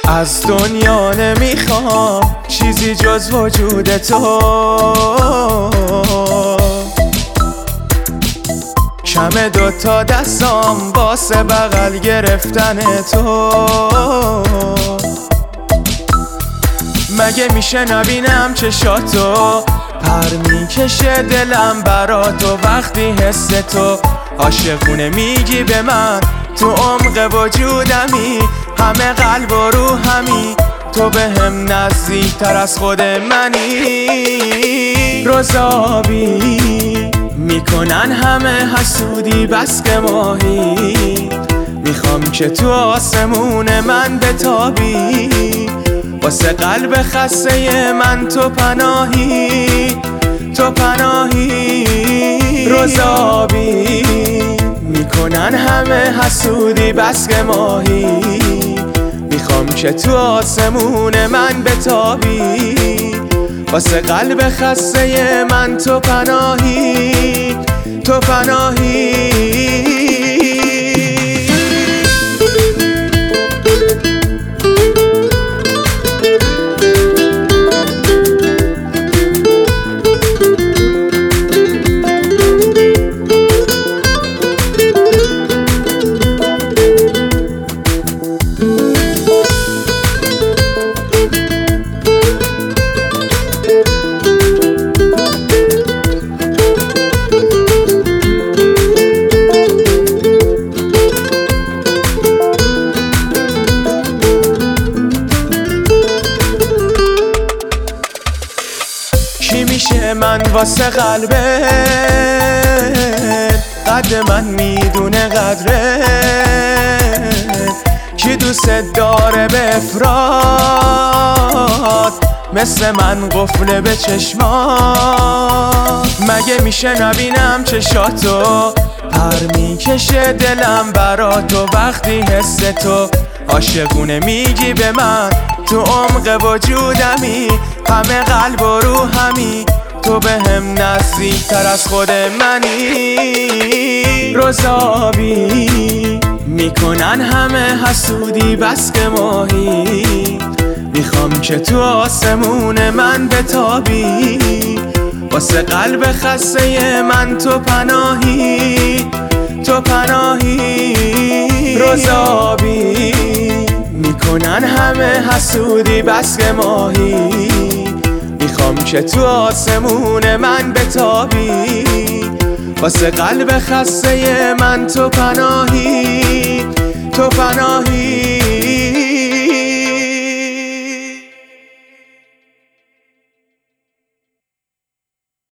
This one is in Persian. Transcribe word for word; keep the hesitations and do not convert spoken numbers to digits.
از دنیا نمیخوام چیزی جز وجود تو، شمع دوتا دستام واسه بغل گرفتن تو. مگه میشه نبینم چشاتو، پر میکشه دلم برا تو وقتی حس تو عاشقونه میگی به من، تو عمق وجودمی، همه قلب و روحمی، تو به هم نزدیک تر از خود منی. روزابی میکنن همه حسودی بس که ماهی، میخوام که تو آسمون من بتابی، واسه قلب خسته من تو پناهی، تو پناهی. روزابی میکنن همه حسودی بس که ماهی، میخوام که تو آسمون من بتابی، واسه قلب خسته من تو پناهی، تو پناهی. کی میشه من واسه قلبه، قد من میدونه قدره، کی دوست داره به افراد مثل من قفله به چشمات. مگه میشه نبینم چشاتو، پر میکشه دلم برا تو وقتی حس تو عاشقونه میگی به من، تو عمق وجودمی، همه قلب و روحمی، تو به هم نزدیک تر از خود منی. روزابی میکنن همه حسودی بس که ماهی، میخوام که تو آسمون من بتابی، واسه قلب خسته من تو پناهی، تو پناهی. روزابی میکنن همه حسودی بس که ماهی، میخوام که تو آسمون من بتابی، واسه قلب خسته من تو پناهی، تو پناهی.